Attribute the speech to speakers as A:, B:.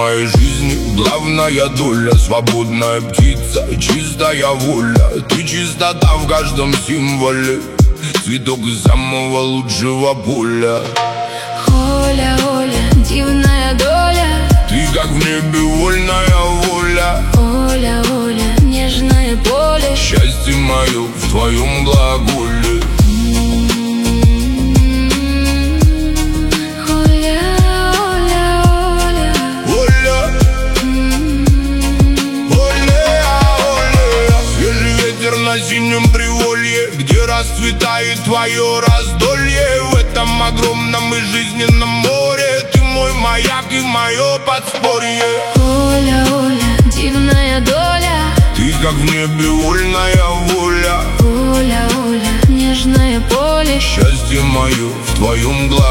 A: моей жизни главная доля. Свободная птица, чистая воля. Ты чистота в каждом символе, цветок из самого лучшего поля.
B: Оля, Оля, дивная доля.
A: Ты как в небе вольная воля.
B: Оля, Оля, нежное поле.
A: Счастье мое в твоем глаголе.
B: Оля, Оля, Оля.
A: Оля, Оля, свежий ветер на синем приволье, где расцветает твое раздолье. В этом огромном и жизненном море ты мой маяк и мое подспорье.
B: Оля, Оля, дивная доля.
A: Ты как в небе вольная воля.
B: Оля, Оля, нежное поле.
A: Счастье мое в твоем глазу.